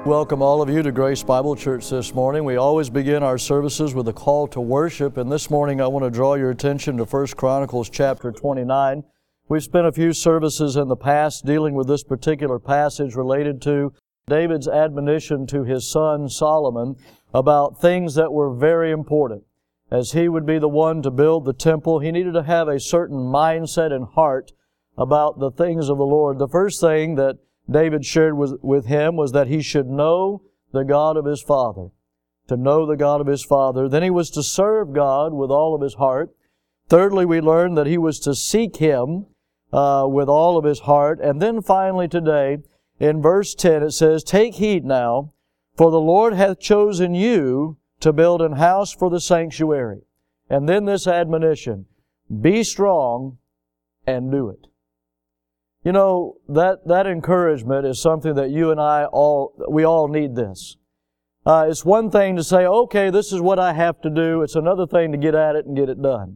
Welcome all of you to Grace Bible Church this morning. We always begin our services with a call to worship, and this morning I want to draw your attention to 1 Chronicles chapter 29. We've spent a few services in the past dealing with this particular passage related to David's admonition to his son Solomon about things that were very important. As he would be the one to build the temple, he needed to have a certain mindset and heart about the things of the Lord. The first thing that David shared with him was that he should know the God of his father. To know the God of his father. Then he was to serve God with all of his heart. Thirdly, we learned that he was to seek Him with all of his heart. And then finally today, in verse 10, it says, "Take heed now, for the Lord hath chosen you to build an house for the sanctuary." And then this admonition, "Be strong and do it." You know, that encouragement is something that you and we all need this. It's one thing to say, okay, this is what I have to do. It's another thing to get at it and get it done.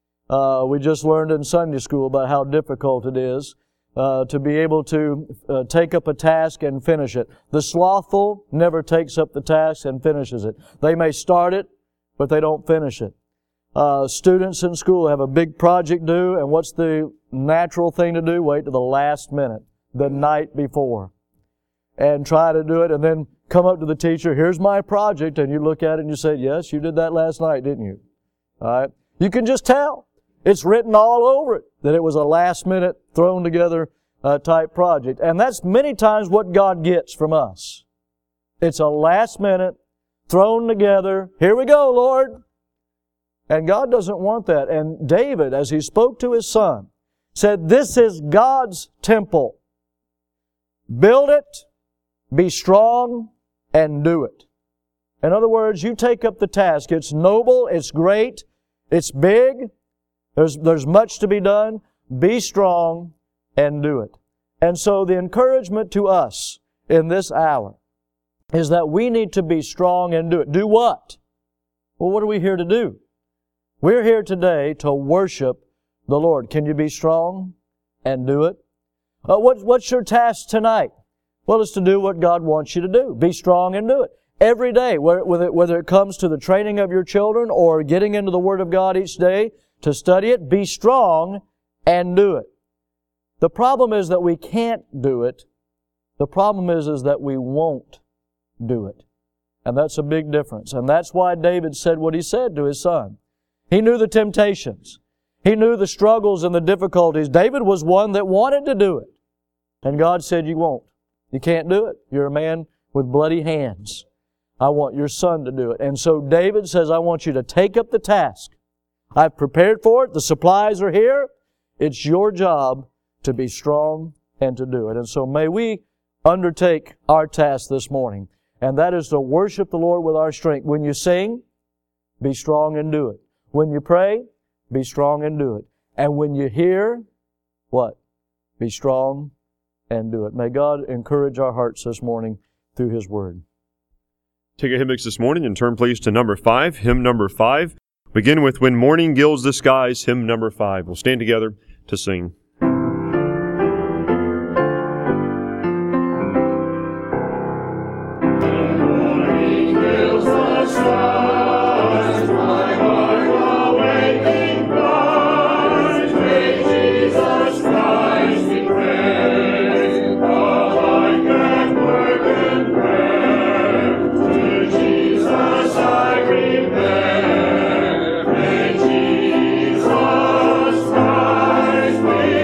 We just learned in Sunday school about how difficult it is to be able to take up a task and finish it. The slothful never takes up the task and finishes it. They may start it, but they don't finish it. Students in school have a big project due, and what's the natural thing to do? Wait to the last minute, the night before, and try to do it, and then come up to the teacher, "Here's my project," and you look at it and you say, "Yes, you did that last night, didn't you?" All right? You can just tell. It's written all over it that it was a last minute, thrown together type project. And that's many times what God gets from us. It's a last minute, thrown together, "Here we go, Lord." And God doesn't want that. And David, as he spoke to his son, said, "This is God's temple. Build it, be strong, and do it." In other words, you take up the task. It's noble, it's great, it's big, there's much to be done. Be strong and do it. And so the encouragement to us in this hour is that we need to be strong and do it. Do what? Well, what are we here to do? We're here today to worship the Lord. Can you be strong and do it? What's your task tonight? Well, it's to do what God wants you to do. Be strong and do it. Every day, whether it comes to the training of your children or getting into the Word of God each day to study it, be strong and do it. The problem is that we can't do it. The problem is that we won't do it. And that's a big difference. And that's why David said what he said to his son. He knew the temptations. He knew the struggles and the difficulties. David was one that wanted to do it. And God said, "You won't. You can't do it. You're a man with bloody hands. I want your son to do it." And so David says, "I want you to take up the task. I've prepared for it. The supplies are here. It's your job to be strong and to do it." And so may we undertake our task this morning. And that is to worship the Lord with our strength. When you sing, be strong and do it. When you pray, be strong and do it. And when you hear, what? Be strong and do it. May God encourage our hearts this morning through His Word. Take a hymn mix this morning and turn please to number 5, hymn number 5. Begin with "When Morning Gilds the Skies," hymn number 5. We'll stand together to sing. Jesus Christ,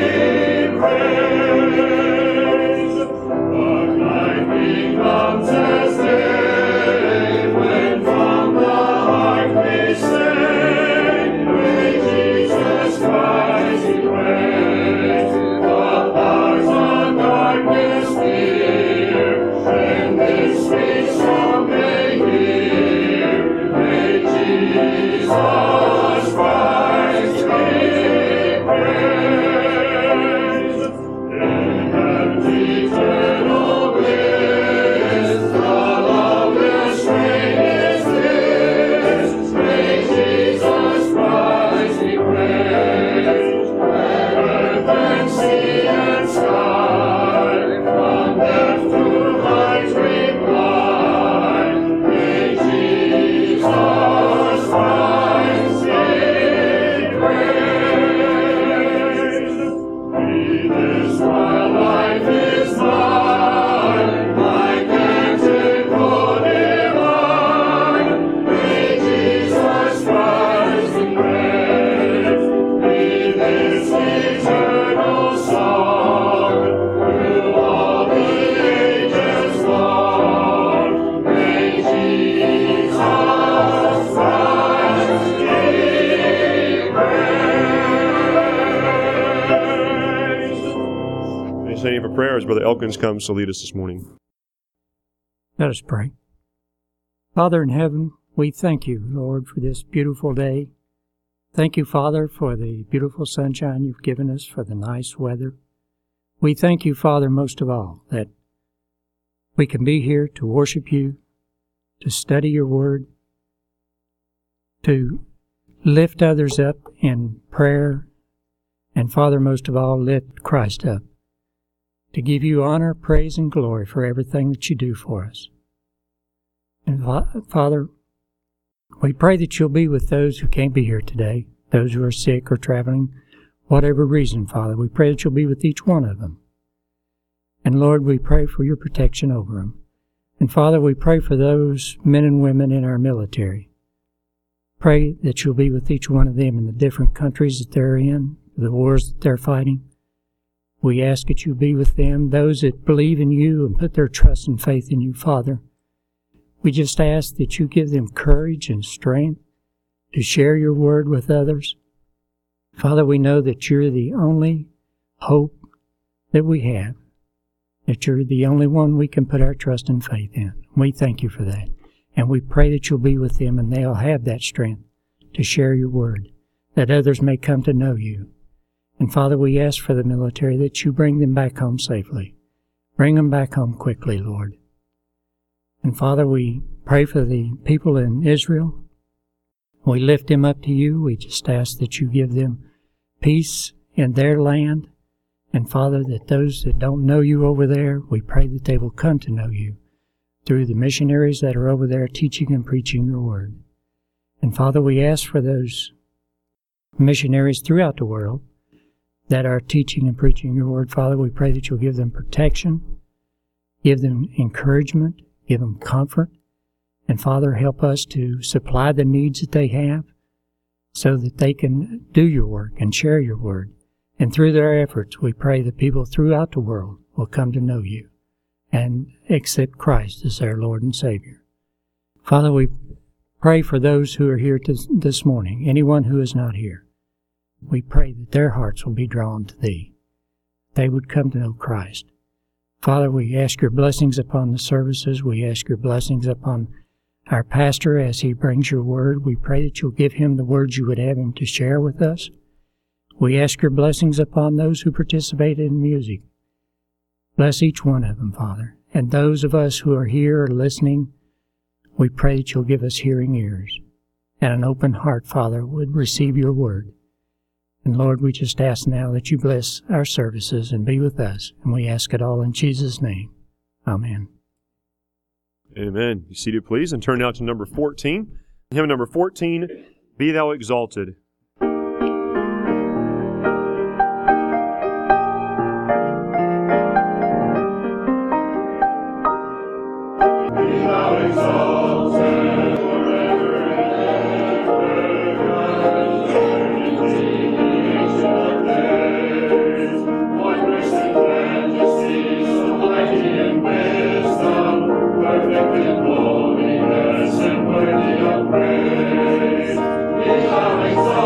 prayer as Brother Elkins comes to lead us this morning. Let us pray. Father in heaven, we thank you, Lord, for this beautiful day. Thank you, Father, for the beautiful sunshine you've given us, for the nice weather. We thank you, Father, most of all, that we can be here to worship you, to study your word, to lift others up in prayer, and Father, most of all, lift Christ up, to give you honor, praise, and glory for everything that you do for us. And Father, we pray that you'll be with those who can't be here today, those who are sick or traveling, whatever reason, Father. We pray that you'll be with each one of them. And Lord, we pray for your protection over them. And Father, we pray for those men and women in our military. Pray that you'll be with each one of them in the different countries that they're in, the wars that they're fighting. We ask that you be with them, those that believe in you and put their trust and faith in you, Father. We just ask that you give them courage and strength to share your word with others. Father, we know that you're the only hope that we have, that you're the only one we can put our trust and faith in. We thank you for that. And we pray that you'll be with them and they'll have that strength to share your word, that others may come to know you. And Father, we ask for the military that you bring them back home safely. Bring them back home quickly, Lord. And Father, we pray for the people in Israel. We lift them up to you. We just ask that you give them peace in their land. And Father, that those that don't know you over there, we pray that they will come to know you through the missionaries that are over there teaching and preaching your word. And Father, we ask for those missionaries throughout the world that are teaching and preaching your word. Father, we pray that you'll give them protection, give them encouragement, give them comfort. And Father, help us to supply the needs that they have so that they can do your work and share your word. And through their efforts, we pray that people throughout the world will come to know you and accept Christ as their Lord and Savior. Father, we pray for those who are here this morning, anyone who is not here. We pray that their hearts will be drawn to thee. They would come to know Christ. Father, we ask your blessings upon the services. We ask your blessings upon our pastor as he brings your word. We pray that you'll give him the words you would have him to share with us. We ask your blessings upon those who participate in music. Bless each one of them, Father. And those of us who are here or listening, we pray that you'll give us hearing ears and an open heart, Father, would receive your word. And Lord, we just ask now that you bless our services and be with us. And we ask it all in Jesus' name. Amen. Amen. Be seated, please, and turn now to number 14. Hymn number 14, Be Thou Exalted. Be thou exalted forever and ever, eternity, ancient days. Wondrous in majesty, so mighty in wisdom, perfect in holiness and worthy of praise. Be thou exalted.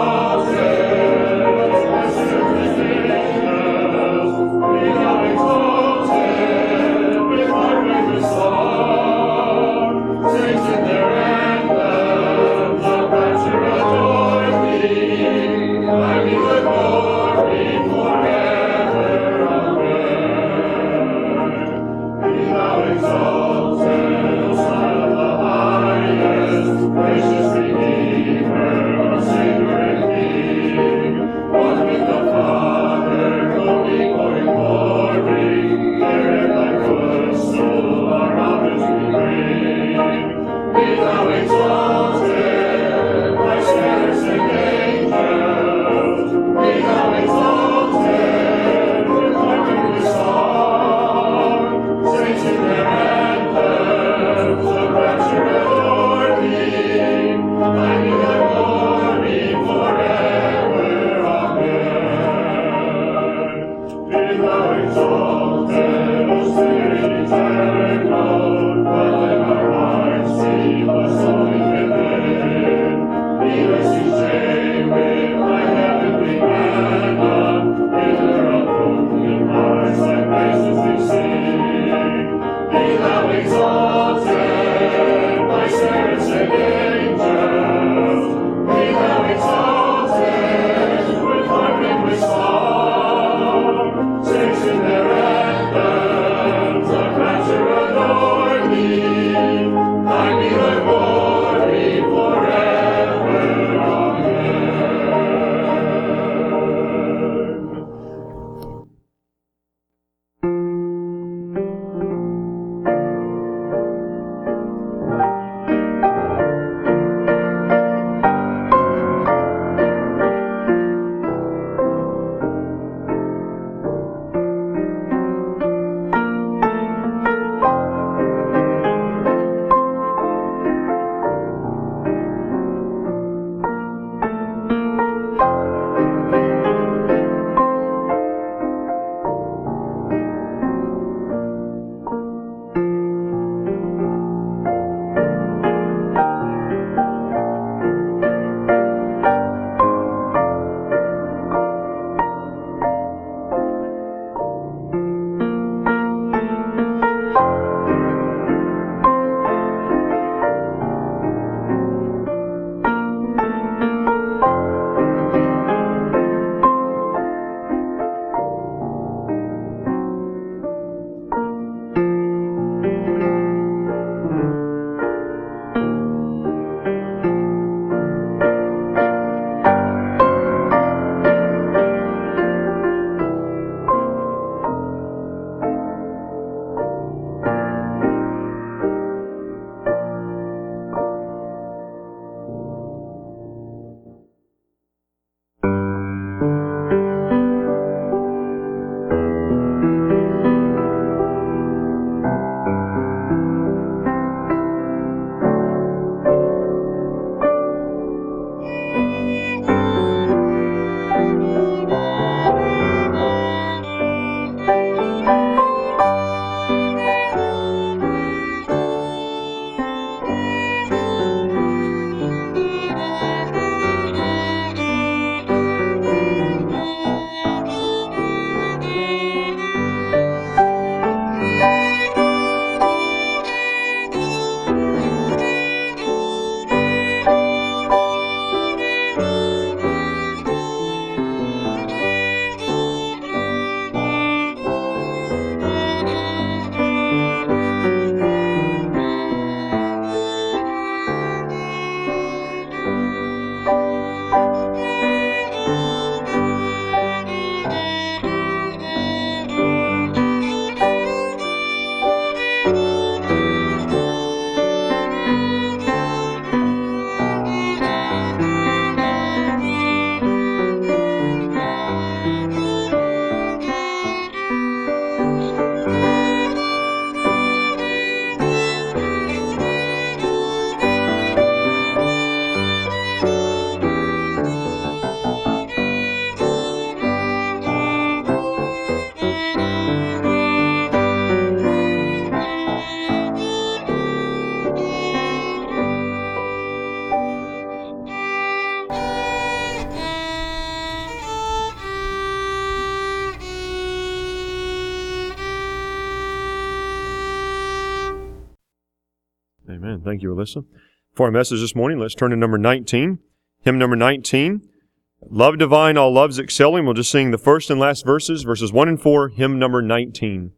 Amen. Thank you, Alyssa. For our message this morning, let's turn to number 19. Hymn number 19. Love divine, all loves excelling. We'll just sing the first and last verses, verses 1 and 4, hymn number 19.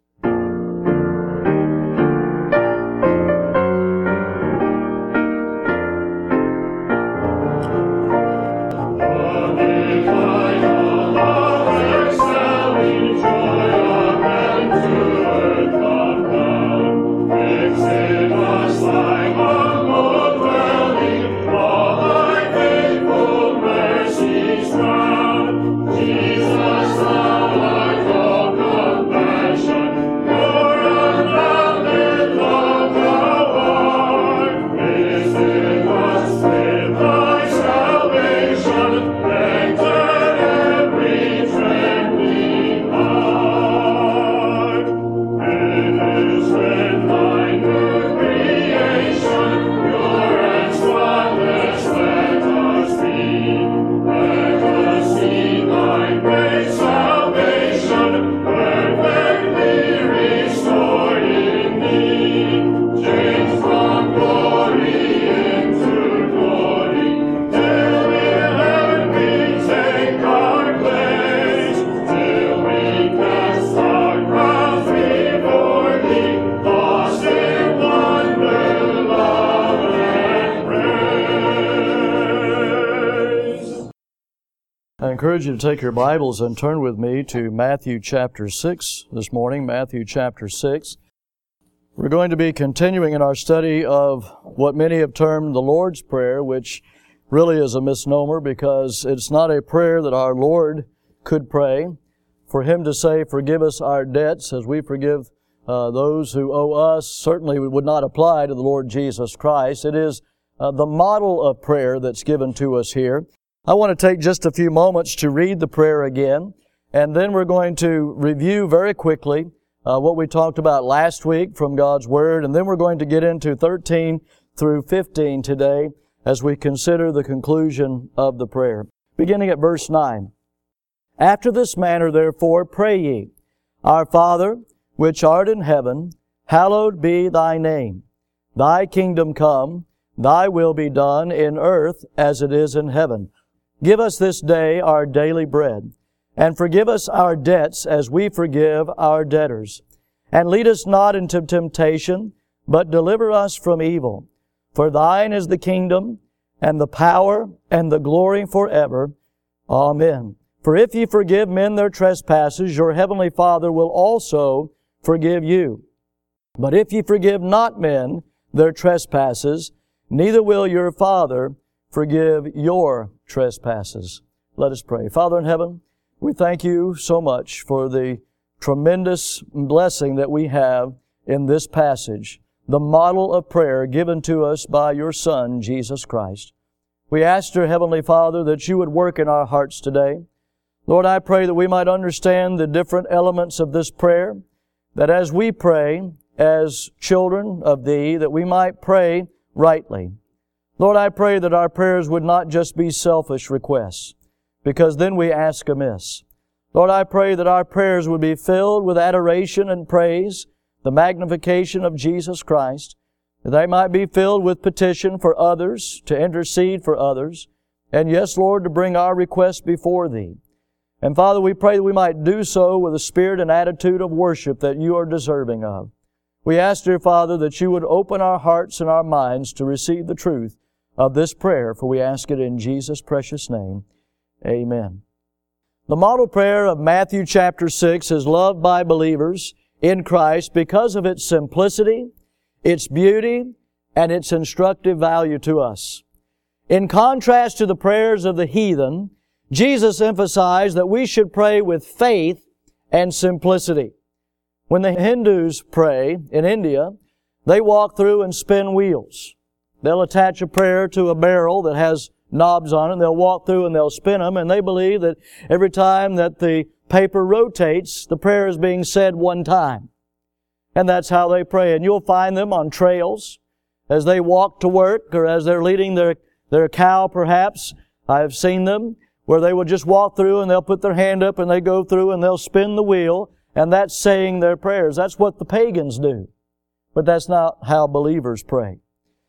I encourage you to take your Bibles and turn with me to Matthew chapter 6 this morning, Matthew chapter 6. We're going to be continuing in our study of what many have termed the Lord's Prayer, which really is a misnomer because it's not a prayer that our Lord could pray. For Him to say, forgive us our debts as we forgive those who owe us, certainly would not apply to the Lord Jesus Christ. It is the model of prayer that's given to us here. I want to take just a few moments to read the prayer again, and then we're going to review very quickly what we talked about last week from God's Word, and then we're going to get into 13 through 15 today as we consider the conclusion of the prayer. Beginning at verse 9. After this manner, therefore, pray ye, Our Father, which art in heaven, hallowed be thy name. Thy kingdom come, thy will be done in earth as it is in heaven. Give us this day our daily bread, and forgive us our debts as we forgive our debtors. And lead us not into temptation, but deliver us from evil. For thine is the kingdom, and the power, and the glory forever. Amen. For if ye forgive men their trespasses, your heavenly Father will also forgive you. But if ye forgive not men their trespasses, neither will your Father forgive your trespasses. Let us pray. Father in heaven, we thank you so much for the tremendous blessing that we have in this passage, the model of prayer given to us by your Son, Jesus Christ. We ask, dear Heavenly Father, that you would work in our hearts today. Lord, I pray that we might understand the different elements of this prayer, that as we pray as children of Thee, that we might pray rightly. Lord, I pray that our prayers would not just be selfish requests, because then we ask amiss. Lord, I pray that our prayers would be filled with adoration and praise, the magnification of Jesus Christ, that they might be filled with petition for others, to intercede for others, and yes, Lord, to bring our requests before Thee. And Father, we pray that we might do so with a spirit and attitude of worship that you are deserving of. We ask, dear Father, that you would open our hearts and our minds to receive the truth of this prayer, for we ask it in Jesus' precious name. Amen. The model prayer of Matthew chapter 6 is loved by believers in Christ because of its simplicity, its beauty, and its instructive value to us. In contrast to the prayers of the heathen, Jesus emphasized that we should pray with faith and simplicity. When the Hindus pray in India, they walk through and spin wheels. They'll attach a prayer to a barrel that has knobs on it, and they'll walk through and they'll spin them, and they believe that every time that the paper rotates, the prayer is being said one time. And that's how they pray. And you'll find them on trails as they walk to work, or as they're leading their cow perhaps. I've seen them where they will just walk through and they'll put their hand up and they go through and they'll spin the wheel, and that's saying their prayers. That's what the pagans do. But that's not how believers pray.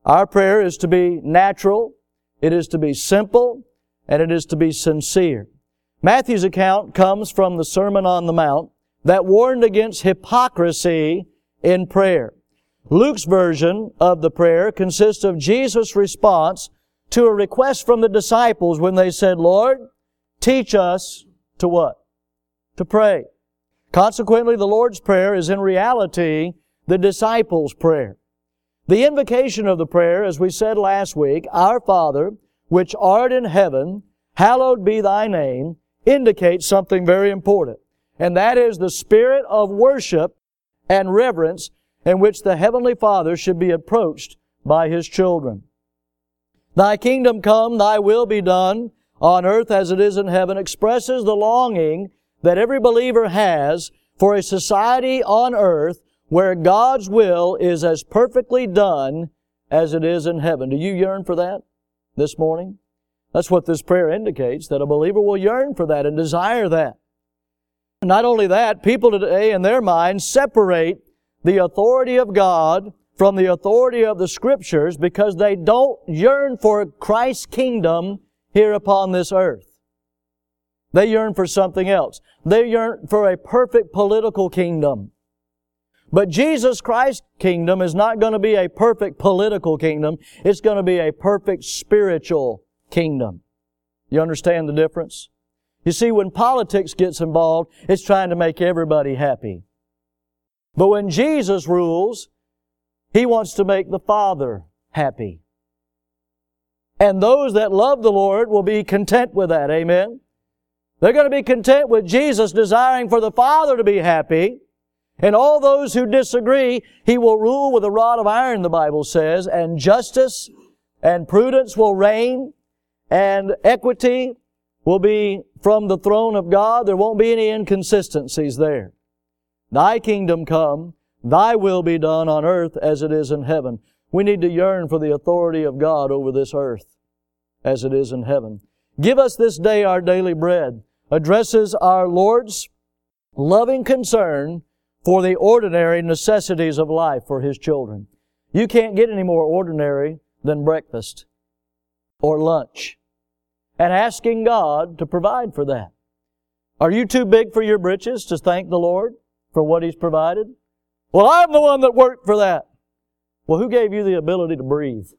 Our prayer is to be natural, it is to be simple, and it is to be sincere. Matthew's account comes from the Sermon on the Mount that warned against hypocrisy in prayer. Luke's version of the prayer consists of Jesus' response to a request from the disciples when they said, Lord, teach us to what? To pray. Consequently, the Lord's Prayer is in reality the disciples' prayer. The invocation of the prayer, as we said last week, Our Father, which art in heaven, hallowed be thy name, indicates something very important. And that is the spirit of worship and reverence in which the Heavenly Father should be approached by His children. Thy kingdom come, thy will be done, on earth as it is in heaven, expresses the longing that every believer has for a society on earth where God's will is as perfectly done as it is in heaven. Do you yearn for that this morning? That's what this prayer indicates, that a believer will yearn for that and desire that. Not only that, people today in their minds separate the authority of God from the authority of the Scriptures because they don't yearn for Christ's kingdom here upon this earth. They yearn for something else. They yearn for a perfect political kingdom. But Jesus Christ's kingdom is not going to be a perfect political kingdom. It's going to be a perfect spiritual kingdom. You understand the difference? You see, when politics gets involved, it's trying to make everybody happy. But when Jesus rules, He wants to make the Father happy. And those that love the Lord will be content with that. Amen? They're going to be content with Jesus desiring for the Father to be happy. And all those who disagree, He will rule with a rod of iron, the Bible says, and justice and prudence will reign, and equity will be from the throne of God. There won't be any inconsistencies there. Thy kingdom come, Thy will be done on earth as it is in heaven. We need to yearn for the authority of God over this earth as it is in heaven. Give us this day our daily bread addresses our Lord's loving concern for the ordinary necessities of life for His children. You can't get any more ordinary than breakfast or lunch, and asking God to provide for that. Are you too big for your britches to thank the Lord for what He's provided? Well, I'm the one that worked for that. Well, who gave you the ability to breathe?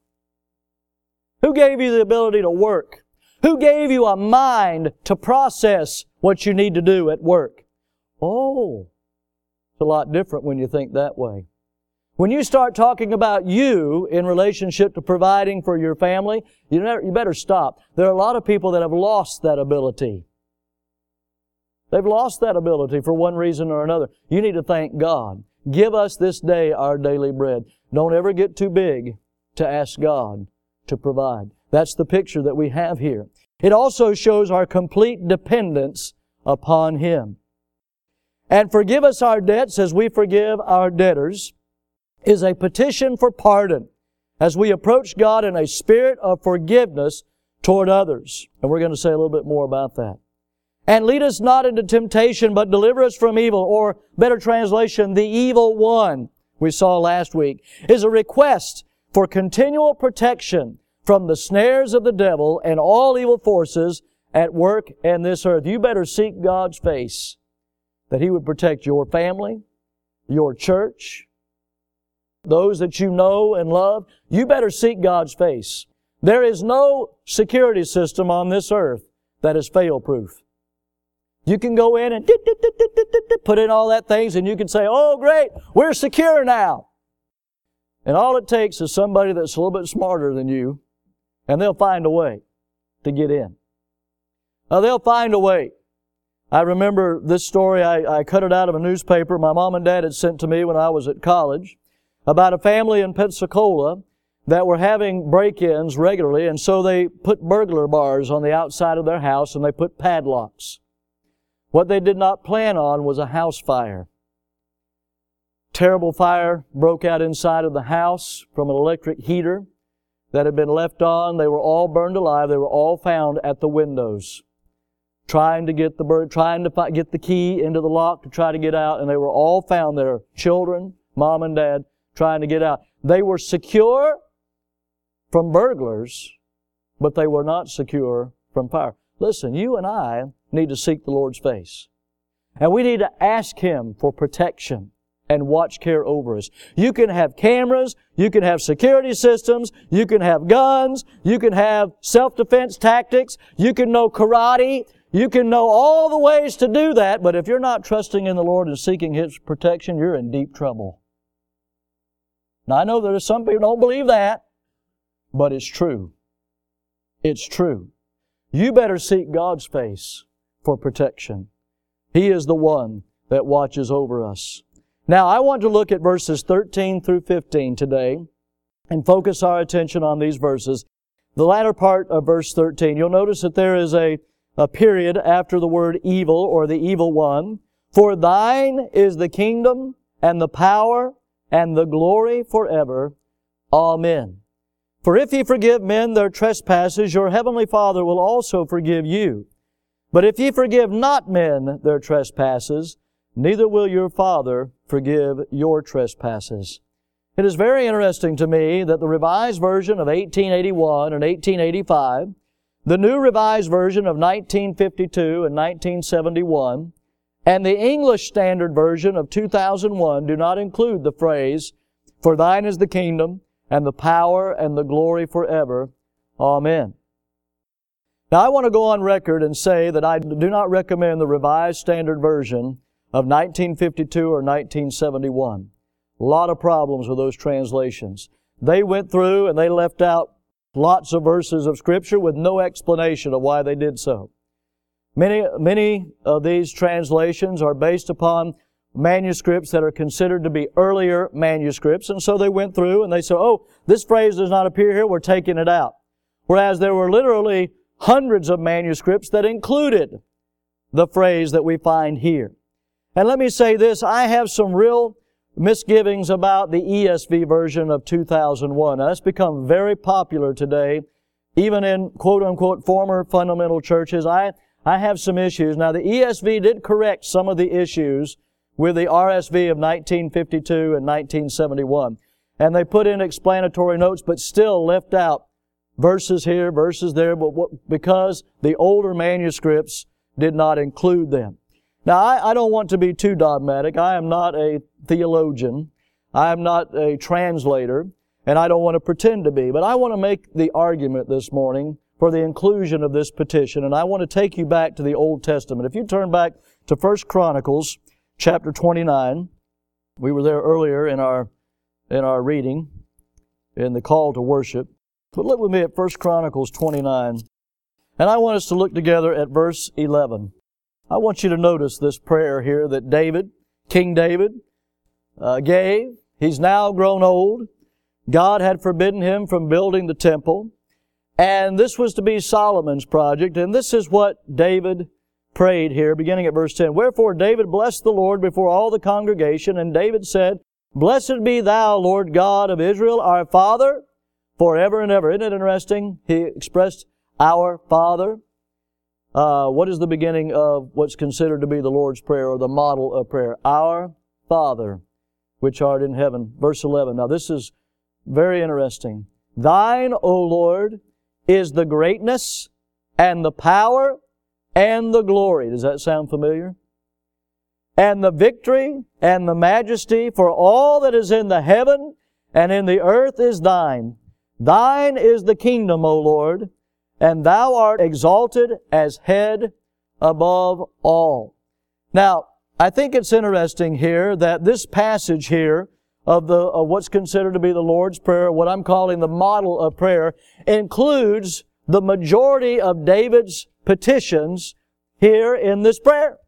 Who gave you the ability to work? Who gave you a mind to process what you need to do at work? Oh, it's a lot different when you think that way. When you start talking about you in relationship to providing for your family, you better stop. There are a lot of people that have lost that ability. They've lost that ability for one reason or another. You need to thank God. Give us this day our daily bread. Don't ever get too big to ask God to provide. That's the picture that we have here. It also shows our complete dependence upon Him. And forgive us our debts as we forgive our debtors is a petition for pardon as we approach God in a spirit of forgiveness toward others. And we're going to say a little bit more about that. And lead us not into temptation, but deliver us from evil, or better translation, the evil one, we saw last week, is a request for continual protection from the snares of the devil and all evil forces at work in this earth. You better seek God's face, that He would protect your family, your church, those that you know and love. You better seek God's face. There is no security system on this earth that is fail-proof. You can go in and put in all that things and you can say, oh great, we're secure now. And all it takes is somebody that's a little bit smarter than you, and they'll find a way to get in. They'll find a way. I remember this story, I cut it out of a newspaper my mom and dad had sent to me when I was at college, about a family in Pensacola that were having break-ins regularly, and so they put burglar bars on the outside of their house and they put padlocks. What they did not plan on was a house fire. Terrible fire broke out inside of the house from an electric heater that had been left on. They were all burned alive. They were all found at the windows, trying to get the key into the lock to try to get out, and they were all found there. Children, mom and dad, trying to get out. They were secure from burglars, but they were not secure from fire. Listen, you and I need to seek the Lord's face. And we need to ask Him for protection and watch care over us. You can have cameras, you can have security systems, you can have guns, you can have self-defense tactics, you can know karate, you can know all the ways to do that, but if you're not trusting in the Lord and seeking His protection, you're in deep trouble. Now, I know there are some people who don't believe that, but it's true. It's true. You better seek God's face for protection. He is the one that watches over us. Now, I want to look at verses 13 through 15 today and focus our attention on these verses. The latter part of verse 13, you'll notice that there is a period after the word evil or the evil one. For thine is the kingdom and the power and the glory forever. Amen. For if ye forgive men their trespasses, your heavenly Father will also forgive you. But if ye forgive not men their trespasses, neither will your Father forgive your trespasses. It is very interesting to me that the Revised Version of 1881 and 1885, the New Revised Version of 1952 and 1971, and the English Standard Version of 2001 do not include the phrase, For thine is the kingdom, and the power, and the glory forever. Amen. Now I want to go on record and say that I do not recommend the Revised Standard Version of 1952 or 1971. A lot of problems with those translations. They went through and they left out lots of verses of Scripture with no explanation of why they did so. Many of these translations are based upon manuscripts that are considered to be earlier manuscripts, and so they went through and they said, oh, this phrase does not appear here, we're taking it out. Whereas there were literally hundreds of manuscripts that included the phrase that we find here. And let me say this, I have some real misgivings about the ESV version of 2001. Now, that's become very popular today, even in quote-unquote former fundamental churches. I have some issues. Now, the ESV did correct some of the issues with the RSV of 1952 and 1971. And they put in explanatory notes, but still left out verses here, verses there, because the older manuscripts did not include them. Now, I don't want to be too dogmatic. I am not a theologian. I am not a translator, and I don't want to pretend to be. But I want to make the argument this morning for the inclusion of this petition, and I want to take you back to the Old Testament. If you turn back to 1 Chronicles chapter 29, we were there earlier in our reading, in the call to worship. But look with me at 1 Chronicles 29, and I want us to look together at verse 11. I want you to notice this prayer here that David, King David, gave. He's now grown old. God had forbidden him from building the temple. And this was to be Solomon's project. And this is what David prayed here, beginning at verse 10. Wherefore David blessed the Lord before all the congregation. And David said, Blessed be thou, Lord God of Israel, our Father, forever and ever. Isn't it interesting? He expressed our Father. What is the beginning of what's considered to be the Lord's Prayer or the model of prayer? Our Father, which art in heaven. Verse 11. Now this is very interesting. Thine, O Lord, is the greatness and the power and the glory. Does that sound familiar? And the victory and the majesty, for all that is in the heaven and in the earth is thine. Thine is the kingdom, O Lord, and thou art exalted as head above all. Now, I think it's interesting here that this passage here of what's considered to be the Lord's Prayer, what I'm calling the model of prayer, includes the majority of David's petitions here in this prayer.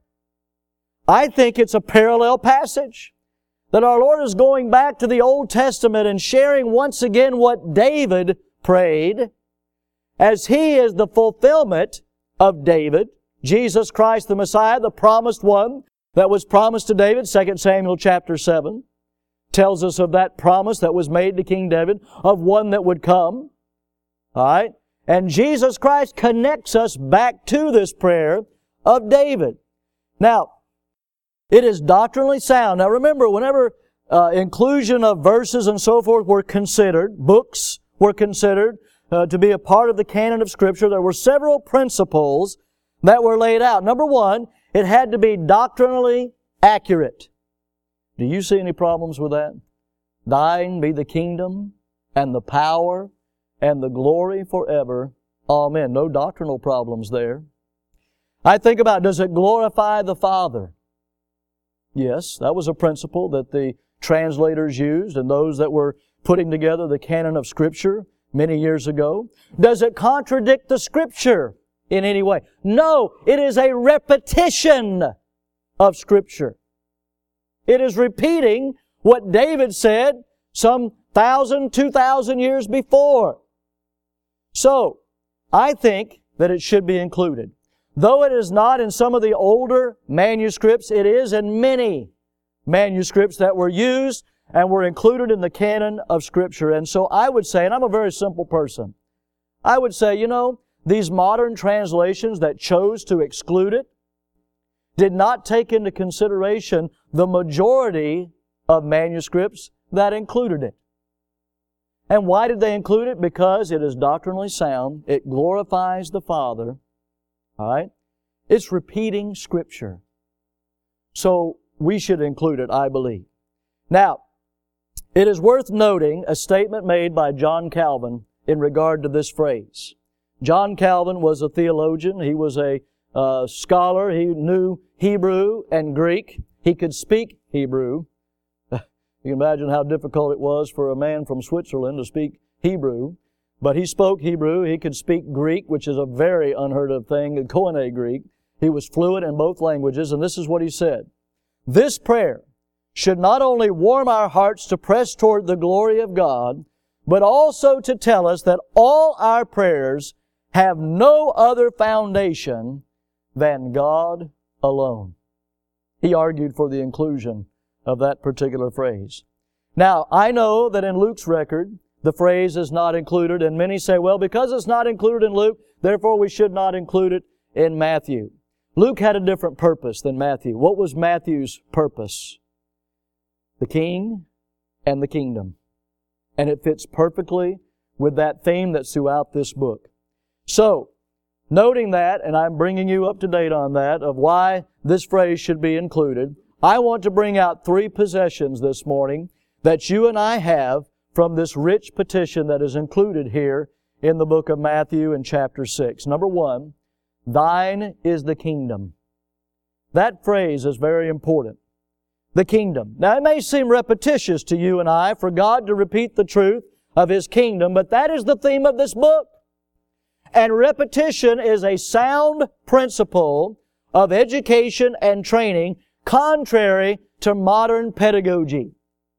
I think it's a parallel passage. That our Lord is going back to the Old Testament and sharing once again what David prayed, as He is the fulfillment of David, Jesus Christ the Messiah, the promised one that was promised to David. 2 Samuel chapter 7 tells us of that promise that was made to King David of one that would come. All right? And Jesus Christ connects us back to this prayer of David. Now, it is doctrinally sound. Now remember, whenever inclusion of verses and so forth were considered, books were considered to be a part of the canon of Scripture, there were several principles that were laid out. Number one, it had to be doctrinally accurate. Do you see any problems with that? Thine be the kingdom and the power and the glory forever. Amen. No doctrinal problems there. I think about, does it glorify the Father? Yes, that was a principle that the translators used and those that were putting together the canon of Scripture many years ago. Does it contradict the Scripture in any way? No, it is a repetition of Scripture. It is repeating what David said some 1,000, 2,000 years before. So, I think that it should be included. Though it is not in some of the older manuscripts, it is in many manuscripts that were used and were included in the canon of Scripture. And so I would say, and I'm a very simple person, I would say, these modern translations that chose to exclude it did not take into consideration the majority of manuscripts that included it. And why did they include it? Because it is doctrinally sound. It glorifies the Father. All right? It's repeating Scripture. So we should include it, I believe. Now, it is worth noting a statement made by John Calvin in regard to this phrase. John Calvin was a theologian. He was a scholar. He knew Hebrew and Greek. He could speak Hebrew. You can imagine how difficult it was for a man from Switzerland to speak Hebrew. But he spoke Hebrew. He could speak Greek, which is a very unheard of thing, Koine Greek. He was fluent in both languages, and this is what he said. This prayer should not only warm our hearts to press toward the glory of God, but also to tell us that all our prayers have no other foundation than God alone. He argued for the inclusion of that particular phrase. Now, I know that in Luke's record, the phrase is not included, and many say, well, because it's not included in Luke, therefore we should not include it in Matthew. Luke had a different purpose than Matthew. What was Matthew's purpose? The King and the kingdom. And it fits perfectly with that theme that's throughout this book. So, noting that, and I'm bringing you up to date on that, of why this phrase should be included, I want to bring out 3 possessions this morning that you and I have from this rich petition that is included here in the book of Matthew in chapter 6. Number 1, thine is the kingdom. That phrase is very important. The kingdom. Now, it may seem repetitious to you and I for God to repeat the truth of His kingdom, but that is the theme of this book. And repetition is a sound principle of education and training contrary to modern pedagogy.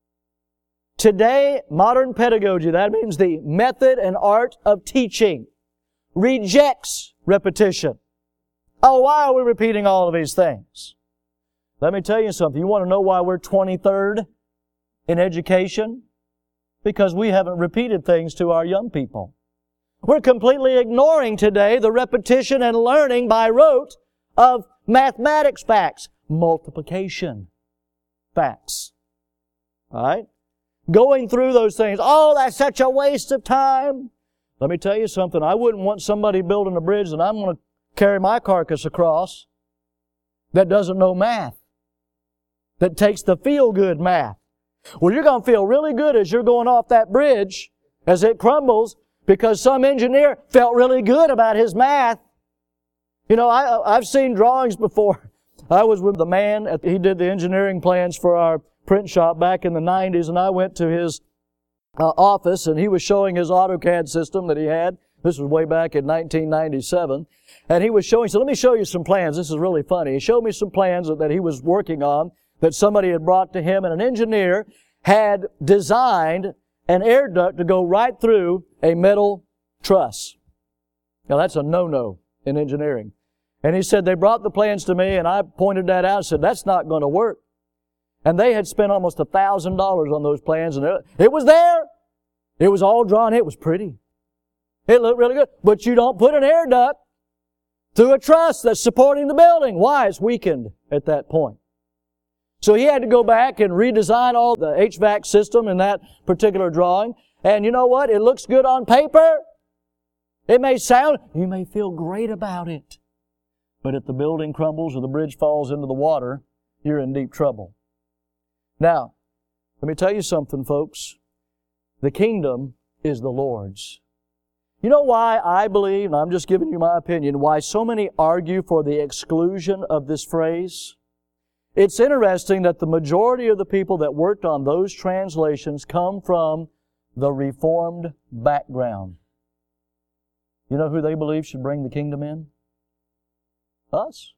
Today, modern pedagogy, that means the method and art of teaching, rejects repetition. Oh, why are we repeating all of these things? Let me tell you something. You want to know why we're 23rd in education? Because we haven't repeated things to our young people. We're completely ignoring today the repetition and learning by rote of mathematics facts, multiplication facts. All right? Going through those things. Oh, that's such a waste of time. Let me tell you something. I wouldn't want somebody building a bridge that I'm going to carry my carcass across that doesn't know math, that takes the feel-good math. Well, you're going to feel really good as you're going off that bridge as it crumbles because some engineer felt really good about his math. You know, I've seen drawings before. I was with the man, he did the engineering plans for our print shop back in the 90s, and I went to his office, and he was showing his AutoCAD system that he had. This was way back in 1997. And he said, let me show you some plans. This is really funny. He showed me some plans that he was working on that somebody had brought to him, and an engineer had designed an air duct to go right through a metal truss. Now, that's a no-no in engineering. And he said, they brought the plans to me, and I pointed that out and said, that's not going to work. And they had spent almost $1,000 on those plans, and it was there. It was all drawn. It was pretty. It looked really good. But you don't put an air duct through a truss that's supporting the building. Why? It's weakened at that point. So he had to go back and redesign all the HVAC system in that particular drawing. And you know what? It looks good on paper. It may sound, you may feel great about it. But if the building crumbles or the bridge falls into the water, you're in deep trouble. Now, let me tell you something, folks. The kingdom is the Lord's. You know why I believe, and I'm just giving you my opinion, why so many argue for the exclusion of this phrase? It's interesting that the majority of the people that worked on those translations come from the Reformed background. You know who they believe should bring the kingdom in? Us.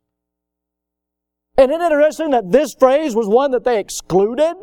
And isn't it interesting that this phrase was one that they excluded?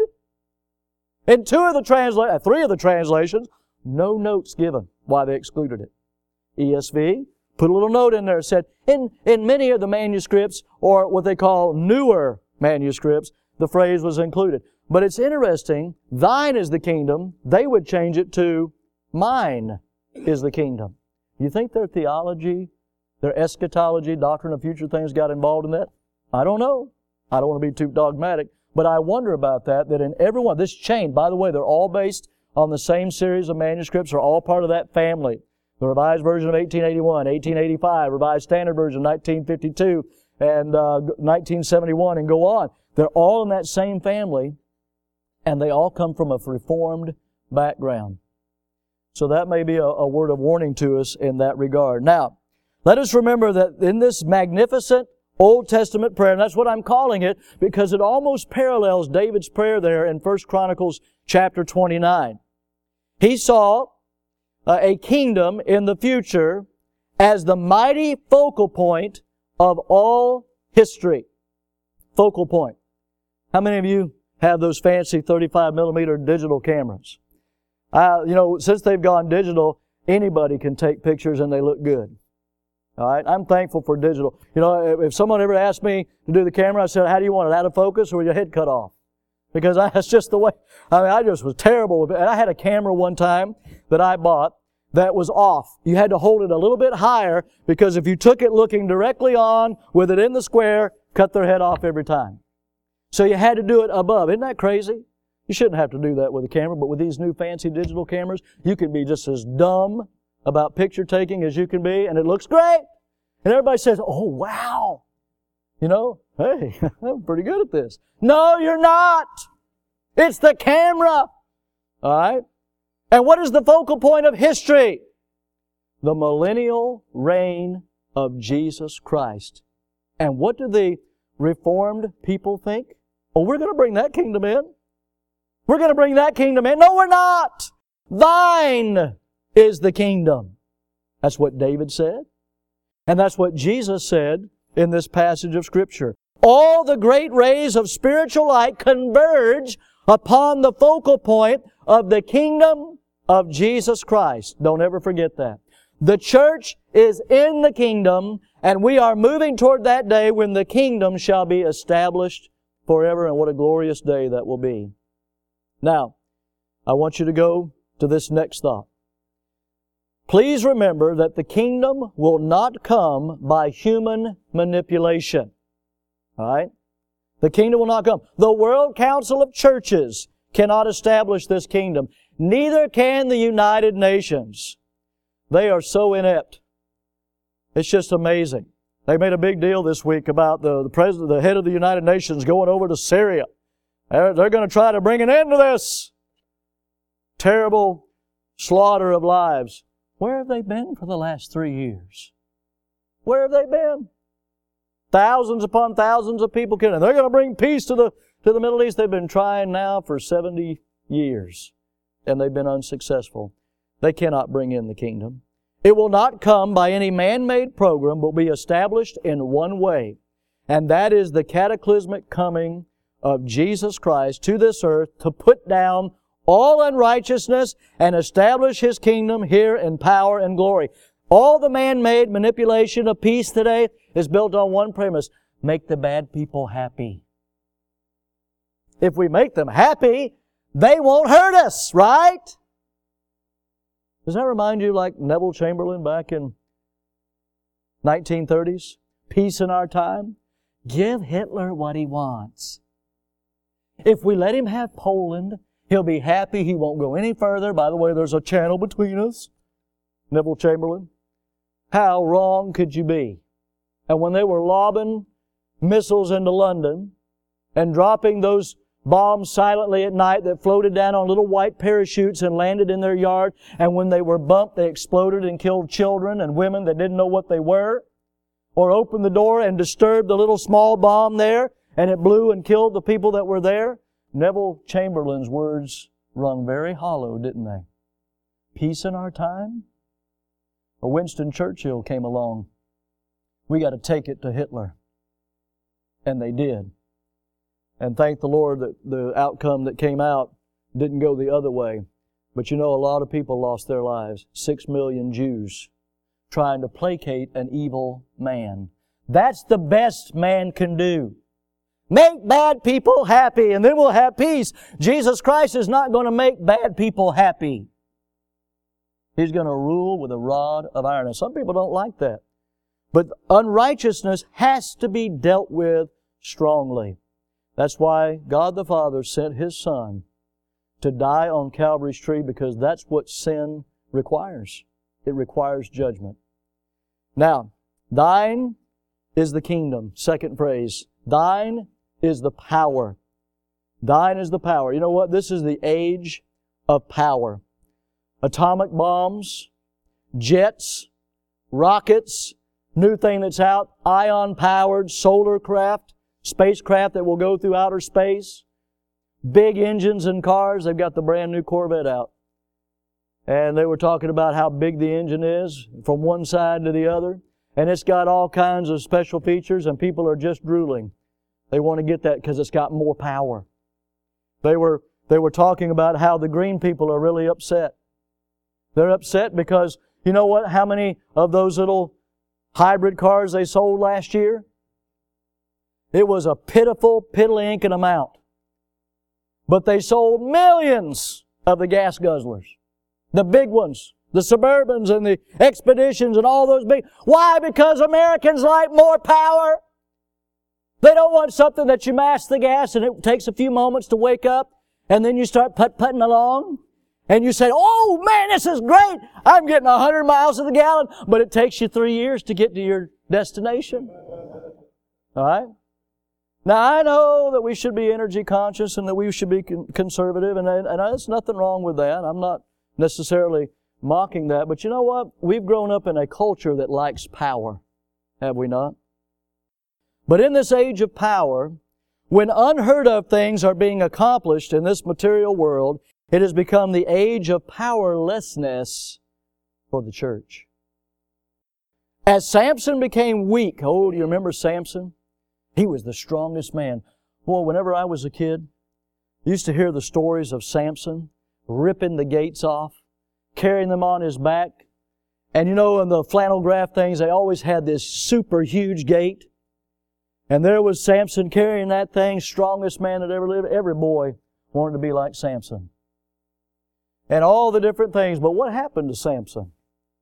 In three of the translations, no notes given why they excluded it. ESV put a little note in there. It said, in many of the manuscripts, or what they call newer manuscripts, the phrase was included. But it's interesting, thine is the kingdom. They would change it to mine is the kingdom. You think their theology, their eschatology, doctrine of future things got involved in that? I don't know. I don't want to be too dogmatic. But I wonder about that in every one, this chain, by the way, they're all based on the same series of manuscripts, are all part of that family. The Revised Version of 1881, 1885, Revised Standard Version 1952, and 1971, and go on. They're all in that same family, and they all come from a Reformed background. So that may be a word of warning to us in that regard. Now, let us remember that in this magnificent Old Testament prayer, and that's what I'm calling it, because it almost parallels David's prayer there in 1 Chronicles chapter 29. He saw a kingdom in the future as the mighty focal point of all history. Focal point. How many of you have those fancy 35 millimeter digital cameras? Since they've gone digital, anybody can take pictures and they look good. All right, I'm thankful for digital. You know, if someone ever asked me to do the camera, I said, how do you want it, out of focus or with your head cut off? Because that's just the way. I just was terrible with it. And I had a camera one time that I bought that was off. You had to hold it a little bit higher because if you took it looking directly on with it in the square, cut their head off every time. So you had to do it above. Isn't that crazy? You shouldn't have to do that with a camera, but with these new fancy digital cameras, you can be just as dumb about picture taking as you can be, and it looks great. And everybody says, oh, wow. You know, hey, I'm pretty good at this. No, you're not. It's the camera. All right? And what is the focal point of history? The millennial reign of Jesus Christ. And what do the Reformed people think? Oh, we're going to bring that kingdom in. We're going to bring that kingdom in. No, we're not. Thine is the kingdom. That's what David said. And that's what Jesus said in this passage of Scripture. All the great rays of spiritual light converge upon the focal point of the kingdom of Jesus Christ. Don't ever forget that. The church is in the kingdom, and we are moving toward that day when the kingdom shall be established forever, and what a glorious day that will be. Now, I want you to go to this next thought. Please remember that the kingdom will not come by human manipulation. All right? The kingdom will not come. The World Council of Churches cannot establish this kingdom. Neither can the United Nations. They are so inept. It's just amazing. They made a big deal this week about the president, the head of the United Nations going over to Syria. They're going to try to bring an end to this terrible slaughter of lives. Where have they been for the last 3 years? Where have they been? Thousands upon thousands of people killed. And they're going to bring peace to the Middle East. They've been trying now for 70 years. And they've been unsuccessful. They cannot bring in the kingdom. It will not come by any man-made program, but be established in one way. And that is the cataclysmic coming of Jesus Christ to this earth to put down all unrighteousness and establish His kingdom here in power and glory. All the man-made manipulation of peace today is built on one premise: make the bad people happy. If we make them happy, they won't hurt us, right? Does that remind you like Neville Chamberlain back in 1930s? Peace in our time. Give Hitler what he wants. If we let him have Poland, He'll be happy. He won't go any further. By the way, there's a channel between us. Neville Chamberlain. How wrong could you be? And when they were lobbing missiles into London and dropping those bombs silently at night that floated down on little white parachutes and landed in their yard, and when they were bumped, they exploded and killed children and women that didn't know what they were, or opened the door and disturbed the little small bomb there, and it blew and killed the people that were there. Neville Chamberlain's words rung very hollow, didn't they? Peace in our time? Winston Churchill came along. We got to take it to Hitler. And they did. And thank the Lord that the outcome that came out didn't go the other way. But you know, a lot of people lost their lives. 6 million Jews trying to placate an evil man. That's the best man can do. Make bad people happy, and then we'll have peace. Jesus Christ is not going to make bad people happy. He's going to rule with a rod of iron. And some people don't like that. But unrighteousness has to be dealt with strongly. That's why God the Father sent His Son to die on Calvary's tree, because that's what sin requires. It requires judgment. Now, thine is the kingdom. Second phrase. Thine is the power. Thine is the power. You know what? This is the age of power. Atomic bombs, jets, rockets, new thing that's out, ion-powered solar craft, spacecraft that will go through outer space, big engines in cars. They've got the brand new Corvette out. And they were talking about how big the engine is from one side to the other. And it's got all kinds of special features, and people are just drooling. They want to get that because it's got more power. They were talking about how the green people are really upset. They're upset because, you know what? How many of those little hybrid cars they sold last year? It was a pitiful, piddly-inking amount. But they sold millions of the gas guzzlers. The big ones. The Suburbans and the Expeditions and all those big. Why? Because Americans like more power. They don't want something that you mash the gas and it takes a few moments to wake up, and then you start putt-putting along. And you say, oh man, this is great. I'm getting 100 miles to the gallon. But it takes you 3 years to get to your destination. All right? Now, I know that we should be energy conscious and that we should be conservative. And there's nothing wrong with that. I'm not necessarily mocking that. But you know what? We've grown up in a culture that likes power. Have we not? But in this age of power, when unheard of things are being accomplished in this material world, it has become the age of powerlessness for the church. As Samson became weak, oh, do you remember Samson? He was the strongest man. Well, whenever I was a kid, I used to hear the stories of Samson ripping the gates off, carrying them on his back. And you know, in the flannel graph things, they always had this super huge gate. And there was Samson carrying that thing, strongest man that ever lived. Every boy wanted to be like Samson. And all the different things. But what happened to Samson?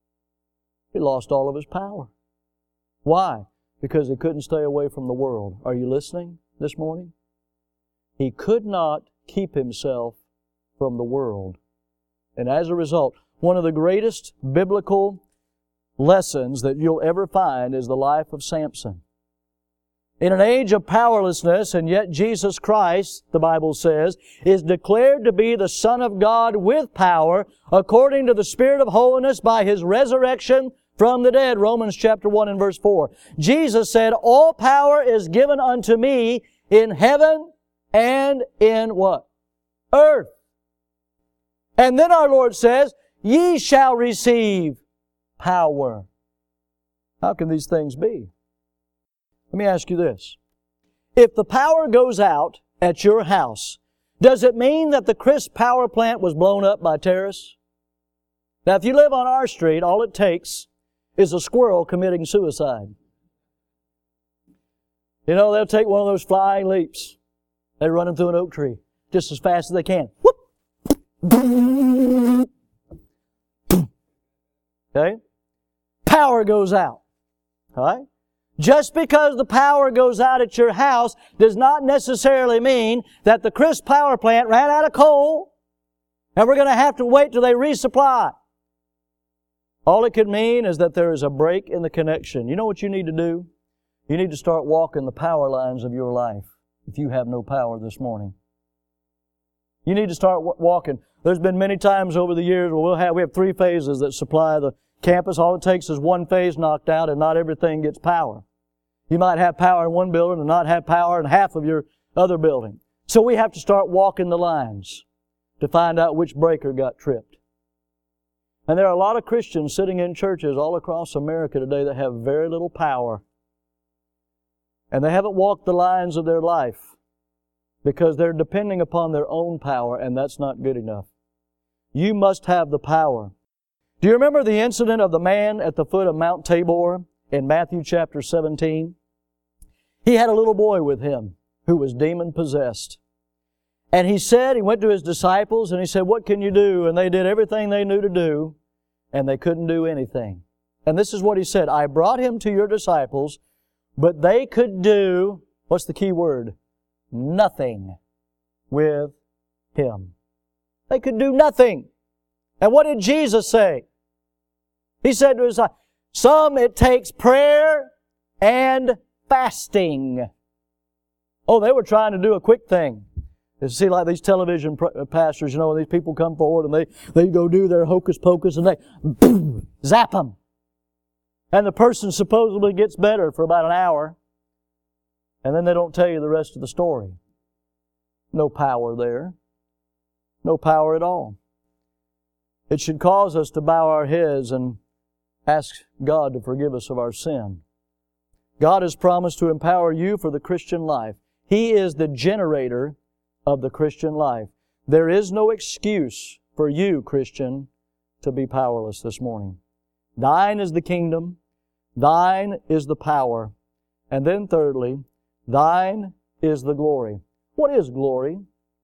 He lost all of his power. Why? Because he couldn't stay away from the world. Are you listening this morning? He could not keep himself from the world. And as a result, one of the greatest biblical lessons that you'll ever find is the life of Samson. In an age of powerlessness, and yet Jesus Christ, the Bible says, is declared to be the Son of God with power, according to the Spirit of holiness by His resurrection from the dead. Romans chapter 1 and verse 4. Jesus said, all power is given unto me in heaven and in what? Earth. And then our Lord says, ye shall receive power. How can these things be? Let me ask you this. If the power goes out at your house, does it mean that the Crisp power plant was blown up by terrorists? Now, if you live on our street, all it takes is a squirrel committing suicide. You know, they'll take one of those flying leaps. They run them through an oak tree just as fast as they can. Whoop! Okay? Power goes out. All right? Just because the power goes out at your house does not necessarily mean that the Crisp power plant ran out of coal And we're going to have to wait till they resupply. All it could mean is that there is a break in the connection. You know what you need to do? You need to start walking the power lines of your life if you have no power this morning. You need to start walking. There's been many times over the years where we have 3 phases that supply the campus. All it takes is one phase knocked out and not everything gets power. You might have power in one building and not have power in half of your other building. So we have to start walking the lines to find out which breaker got tripped. And there are a lot of Christians sitting in churches all across America today that have very little power. And they haven't walked the lines of their life because they're depending upon their own power, and that's not good enough. You must have the power. Do you remember the incident of the man at the foot of Mount Tabor in Matthew chapter 17? He had a little boy with him who was demon-possessed. And he went to his disciples and he said, "What can you do?" And they did everything they knew to do, and they couldn't do anything. And this is what he said, "I brought him to your disciples, but they could do," what's the key word? "Nothing with him." They could do nothing. And what did Jesus say? He said to his disciples, "Some it takes prayer and fasting." Oh, they were trying to do a quick thing. You see, like these television pastors, you know, when these people come forward and they go do their hocus pocus and they boom, zap them. And the person supposedly gets better for about an hour. And then they don't tell you the rest of the story. No power there. No power at all. It should cause us to bow our heads and ask God to forgive us of our sin. God has promised to empower you for the Christian life. He is the generator of the Christian life. There is no excuse for you, Christian, to be powerless this morning. Thine is the kingdom. Thine is the power. And then thirdly, thine is the glory. What is glory?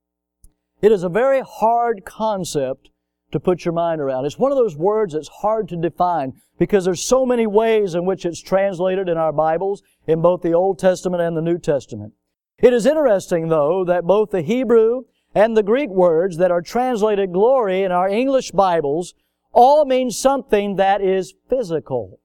It is a very hard concept to put your mind around. It's one of those words that's hard to define because there's so many ways in which it's translated in our Bibles, in both the Old Testament and the New Testament. It is interesting, though, that both the Hebrew and the Greek words that are translated glory in our English Bibles all mean something that is physical.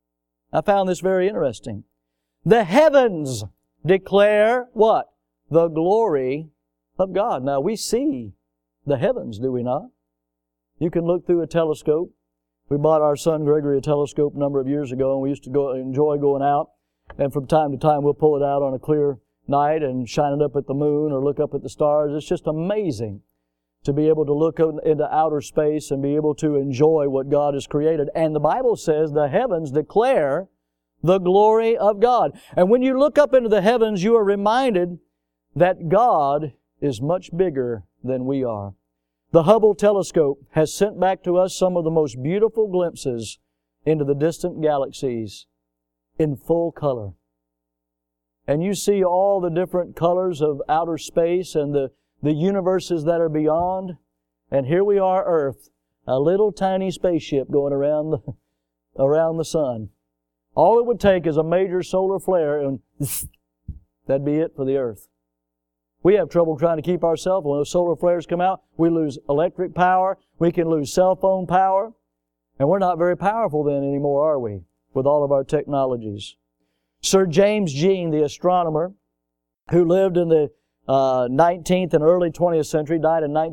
I found this very interesting. The heavens declare what? The glory of God. Now, we see the heavens, do we not? You can look through a telescope. We bought our son Gregory a telescope a number of years ago, and we used to enjoy going out. And from time to time, we'll pull it out on a clear night and shine it up at the moon or look up at the stars. It's just amazing to be able to look into outer space and be able to enjoy what God has created. And the Bible says the heavens declare the glory of God. And when you look up into the heavens, you are reminded that God is much bigger than we are. The Hubble telescope has sent back to us some of the most beautiful glimpses into the distant galaxies in full color. And you see all the different colors of outer space and the universes that are beyond. And here we are, Earth, a little tiny spaceship going around the sun. All it would take is a major solar flare and that'd be it for the Earth. We have trouble trying to keep ourselves. When those solar flares come out, we lose electric power. We can lose cell phone power. And we're not very powerful then anymore, are we? With all of our technologies. Sir James Jean, the astronomer, who lived in the 19th and early 20th century, died in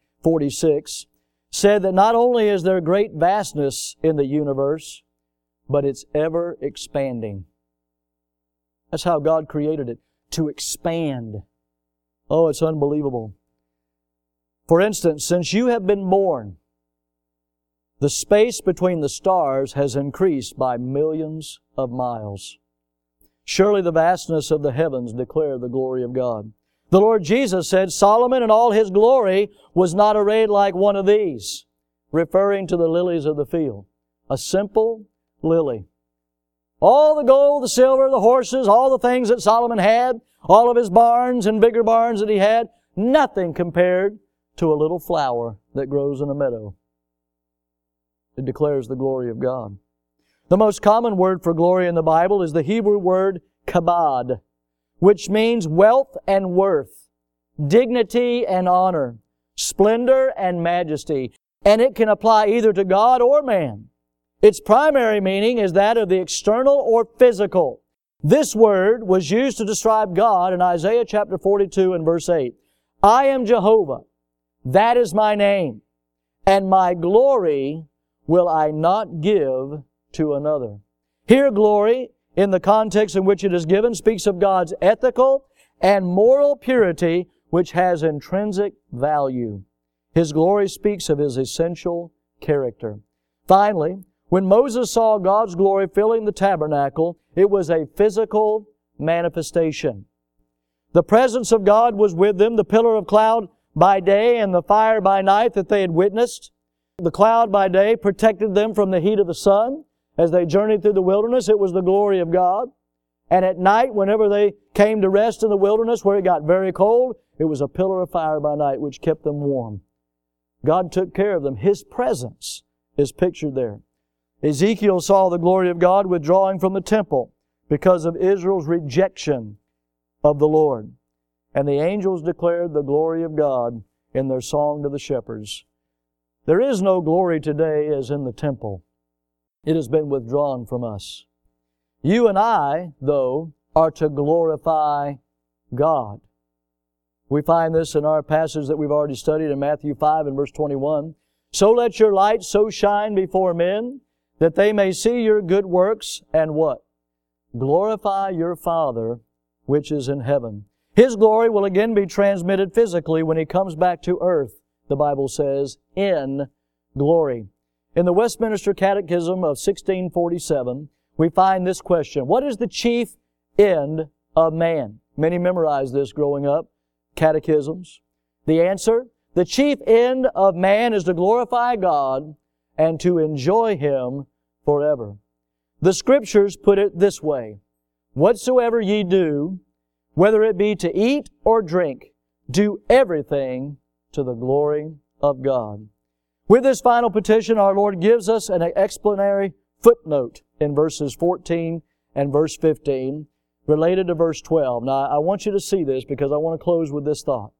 1946, said that not only is there great vastness in the universe, but it's ever expanding. That's how God created it, to expand. Oh, it's unbelievable. For instance, since you have been born, the space between the stars has increased by millions of miles. Surely the vastness of the heavens declare the glory of God. The Lord Jesus said, Solomon in all his glory was not arrayed like one of these, referring to the lilies of the field. A simple lily. All the gold, the silver, the horses, all the things that Solomon had, all of his barns and bigger barns that he had, nothing compared to a little flower that grows in a meadow. It declares the glory of God. The most common word for glory in the Bible is the Hebrew word kabod, which means wealth and worth, dignity and honor, splendor, and majesty. And it can apply either to God or man. Its primary meaning is that of the external or physical. This word was used to describe God in Isaiah chapter 42 and verse 8. I am Jehovah, that is my name, and my glory will I not give to another. Here, glory, in the context in which it is given, speaks of God's ethical and moral purity, which has intrinsic value. His glory speaks of His essential character. Finally, when Moses saw God's glory filling the tabernacle, it was a physical manifestation. The presence of God was with them, the pillar of cloud by day and the fire by night that they had witnessed. The cloud by day protected them from the heat of the sun. As they journeyed through the wilderness, it was the glory of God. And at night, whenever they came to rest in the wilderness where it got very cold, it was a pillar of fire by night which kept them warm. God took care of them. His presence is pictured there. Ezekiel saw the glory of God withdrawing from the temple because of Israel's rejection of the Lord. And the angels declared the glory of God in their song to the shepherds. There is no glory today as in the temple. It has been withdrawn from us. You and I, though, are to glorify God. We find this in our passage that we've already studied in Matthew 5 and verse 21. So let your light so shine before men that they may see your good works and what? Glorify your Father which is in heaven. His glory will again be transmitted physically when He comes back to earth, the Bible says, in glory. In the Westminster Catechism of 1647, we find this question: what is the chief end of man? Many memorized this growing up, catechisms. The answer: the chief end of man is to glorify God and to enjoy Him forever. The Scriptures put it this way: whatsoever ye do, whether it be to eat or drink, do everything to the glory of God. With this final petition, our Lord gives us an explanatory footnote in verses 14 and verse 15 related to verse 12. Now, I want you to see this because I want to close with this thought.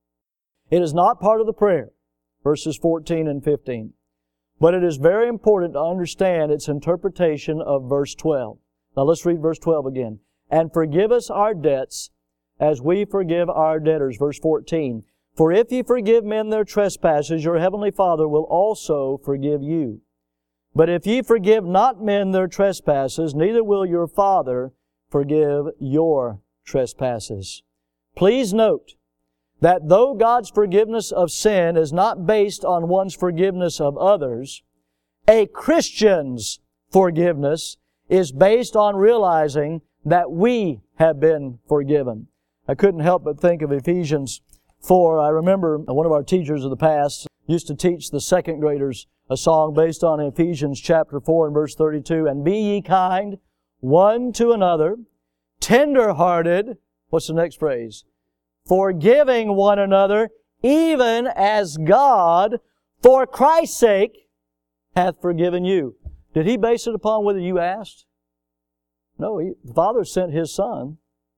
It is not part of the prayer, verses 14 and 15, but it is very important to understand its interpretation of verse 12. Now, let's read verse 12 again. And forgive us our debts as we forgive our debtors. Verse 14. For if ye forgive men their trespasses, your heavenly Father will also forgive you. But if ye forgive not men their trespasses, neither will your Father forgive your trespasses. Please note that though God's forgiveness of sin is not based on one's forgiveness of others, a Christian's forgiveness is based on realizing that we have been forgiven. I couldn't help but think of Ephesians 4. I remember one of our teachers of the past used to teach the second graders a song based on Ephesians chapter 4 and verse 32. And be ye kind one to another, tender-hearted, what's the next phrase? Forgiving one another, even as God, for Christ's sake, hath forgiven you. Did He base it upon whether you asked? No, the Father sent His Son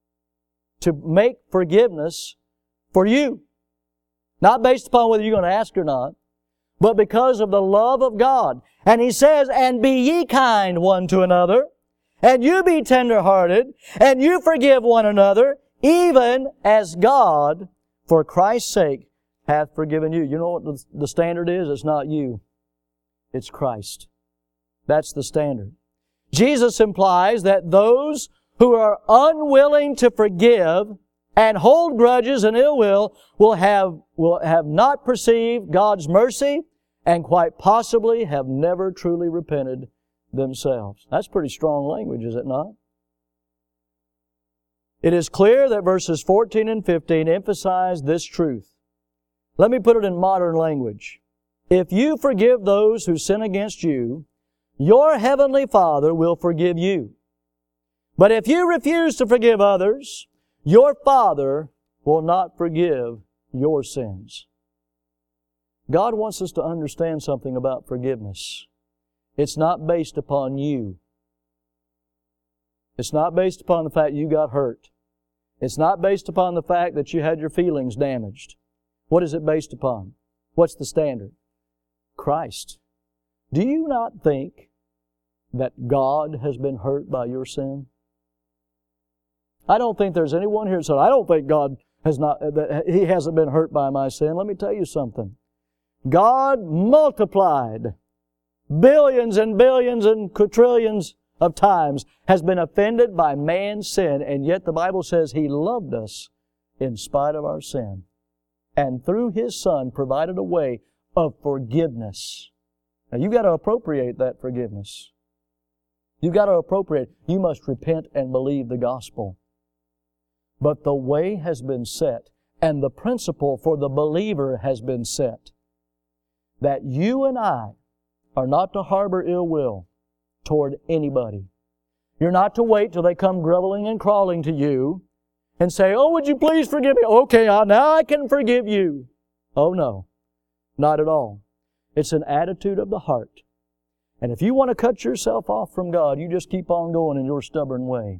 to make forgiveness for you. Not based upon whether you're going to ask or not, but because of the love of God. And He says, and be ye kind one to another, and you be tender-hearted, and you forgive one another, even as God, for Christ's sake, hath forgiven you. You know what the standard is? It's not you. It's Christ. That's the standard. Jesus implies that those who are unwilling to forgive and hold grudges and ill will have not perceived God's mercy and quite possibly have never truly repented themselves. That's pretty strong language, is it not? It is clear that verses 14 and 15 emphasize this truth. Let me put it in modern language. If you forgive those who sin against you, your heavenly Father will forgive you. But if you refuse to forgive others, your Father will not forgive your sins. God wants us to understand something about forgiveness. It's not based upon you. It's not based upon the fact you got hurt. It's not based upon the fact that you had your feelings damaged. What is it based upon? What's the standard? Christ. Do you not think that God has been hurt by your sin? I don't think there's anyone here that said, I don't think God has not, that He hasn't been hurt by my sin. Let me tell you something. God multiplied billions and billions and quadrillions of times, has been offended by man's sin, and yet the Bible says He loved us in spite of our sin. And through His Son provided a way of forgiveness. Now you've got to appropriate that forgiveness. You've got to appropriate. You must repent and believe the gospel. But the way has been set, and the principle for the believer has been set, that you and I are not to harbor ill will toward anybody. You're not to wait till they come groveling and crawling to you and say, oh, would you please forgive me? Okay, now I can forgive you. Oh, no. Not at all. It's an attitude of the heart. And if you want to cut yourself off from God, you just keep on going in your stubborn way.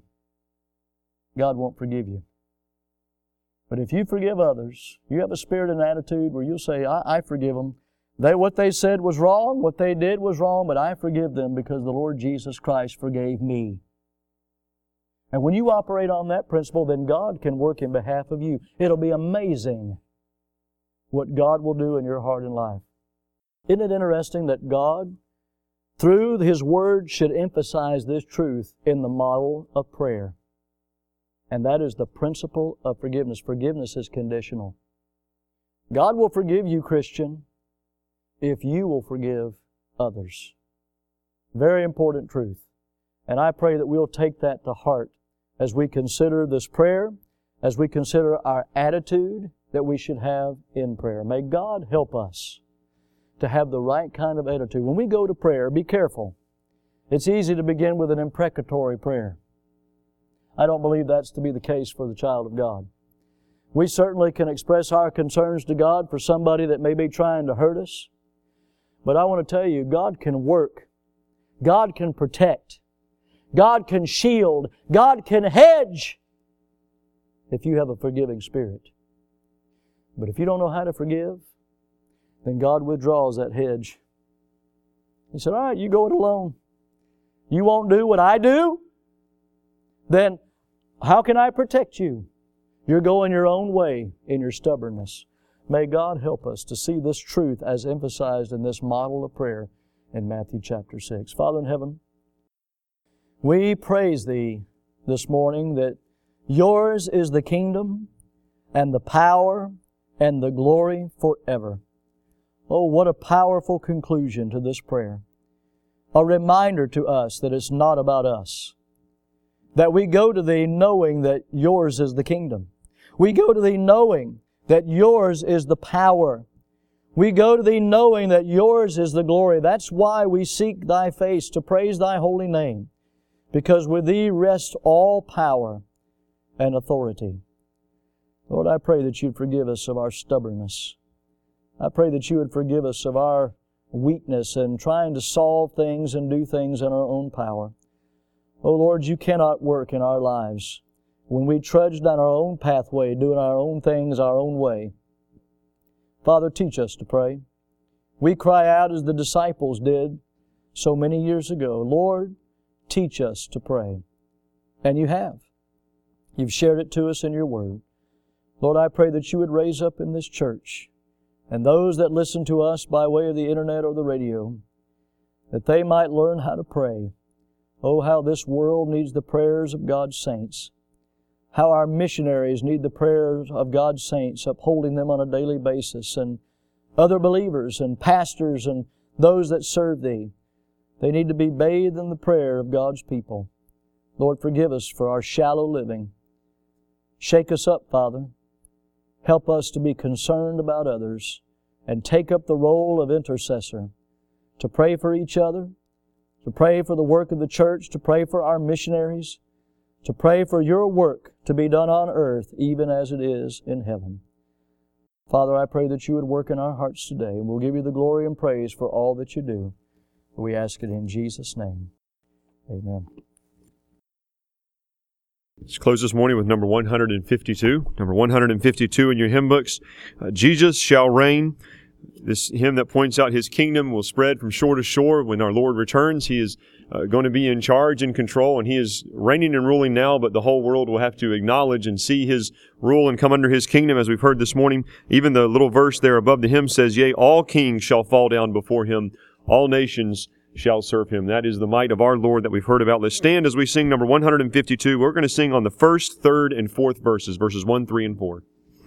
God won't forgive you. But if you forgive others, you have a spirit and attitude where you'll say, I forgive them. What they said was wrong, what they did was wrong, but I forgive them because the Lord Jesus Christ forgave me. And when you operate on that principle, then God can work in behalf of you. It'll be amazing what God will do in your heart and life. Isn't it interesting that God, through His Word, should emphasize this truth in the model of prayer? And that is the principle of forgiveness. Forgiveness is conditional. God will forgive you, Christian, if you will forgive others. Very important truth. And I pray that we'll take that to heart as we consider this prayer, as we consider our attitude that we should have in prayer. May God help us to have the right kind of attitude. When we go to prayer, be careful. It's easy to begin with an imprecatory prayer. I don't believe that's to be the case for the child of God. We certainly can express our concerns to God for somebody that may be trying to hurt us. But I want to tell you, God can work. God can protect. God can shield. God can hedge if you have a forgiving spirit. But if you don't know how to forgive, then God withdraws that hedge. He said, all right, you go it alone. You won't do what I do? Then how can I protect you? You're going your own way in your stubbornness. May God help us to see this truth as emphasized in this model of prayer in Matthew chapter 6. Father in heaven, we praise Thee this morning that Yours is the kingdom and the power and the glory forever. Oh, what a powerful conclusion to this prayer. A reminder to us that it's not about us. That we go to Thee knowing that Yours is the kingdom. We go to Thee knowing that Yours is the power. We go to Thee knowing that Yours is the glory. That's why we seek Thy face to praise Thy holy name. Because with Thee rests all power and authority. Lord, I pray that You'd forgive us of our stubbornness. I pray that You would forgive us of our weakness in trying to solve things and do things in our own power. Oh Lord, You cannot work in our lives when we trudge down our own pathway, doing our own things our own way. Father, teach us to pray. We cry out as the disciples did so many years ago, Lord, teach us to pray. And You have. You've shared it to us in Your Word. Lord, I pray that You would raise up in this church and those that listen to us by way of the internet or the radio, that they might learn how to pray. Oh, how this world needs the prayers of God's saints. How our missionaries need the prayers of God's saints, upholding them on a daily basis, and other believers and pastors and those that serve Thee. They need to be bathed in the prayer of God's people. Lord, forgive us for our shallow living. Shake us up, Father. Help us to be concerned about others and take up the role of intercessor, to pray for each other, to pray for the work of the church, to pray for our missionaries, to pray for Your work to be done on earth even as it is in heaven. Father, I pray that You would work in our hearts today, and we'll give You the glory and praise for all that You do. We ask it in Jesus' name. Amen. Let's close this morning with number 152. Number 152 in your hymn books. Jesus shall reign. This hymn that points out His kingdom will spread from shore to shore. When our Lord returns, He is going to be in charge and control, and He is reigning and ruling now, but the whole world will have to acknowledge and see His rule and come under His kingdom, as we've heard this morning. Even the little verse there above the hymn says, "Yea, all kings shall fall down before Him, all nations shall serve Him." That is the might of our Lord that we've heard about. Let's stand as we sing number 152. We're going to sing on the first, third, and fourth verses 1, 3, and 4.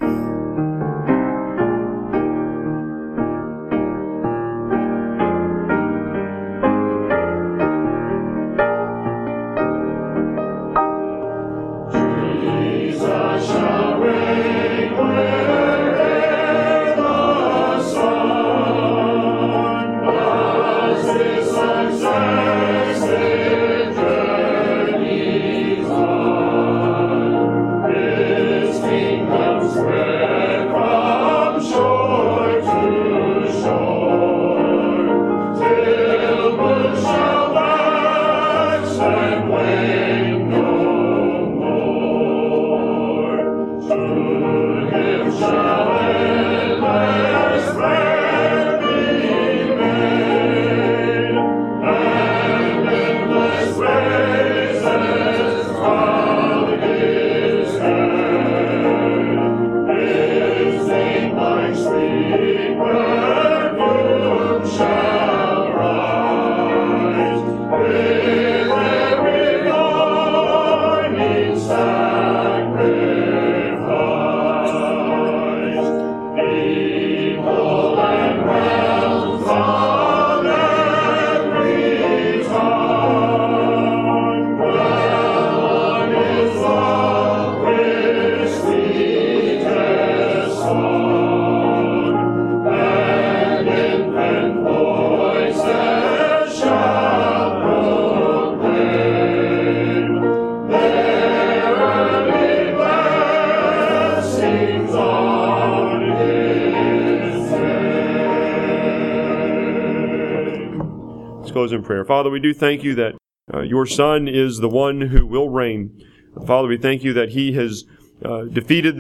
Close in prayer. Father, we do thank You that Your Son is the one who will reign. Father, we thank You that He has defeated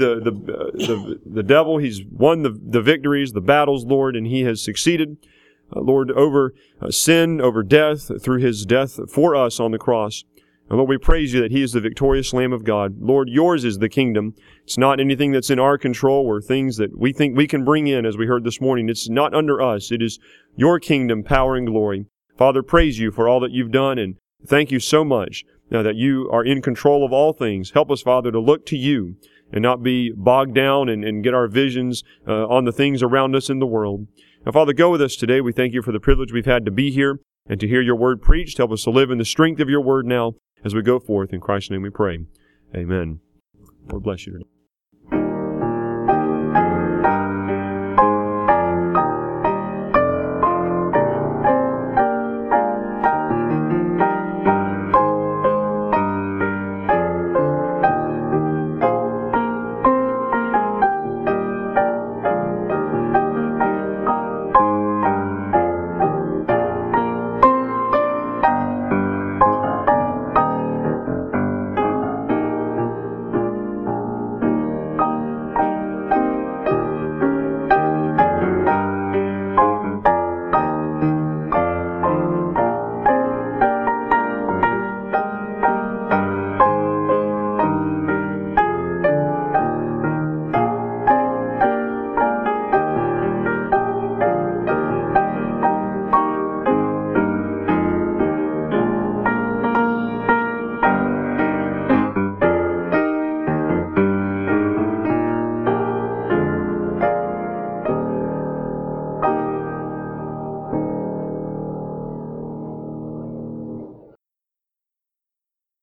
the devil. He's won the victories, the battles, Lord, and He has succeeded, Lord, over sin, over death, through His death for us on the cross. And Lord, we praise You that He is the victorious Lamb of God. Lord, Yours is the kingdom. It's not anything that's in our control or things that we think we can bring in, as we heard this morning. It's not under us. It is Your kingdom, power, and glory. Father, praise You for all that You've done, and thank You so much now that You are in control of all things. Help us, Father, to look to You and not be bogged down and get our visions on the things around us in the world. Now, Father, go with us today. We thank You for the privilege we've had to be here and to hear Your word preached. Help us to live in the strength of Your word now as we go forth. In Christ's name we pray. Amen. Lord bless you today.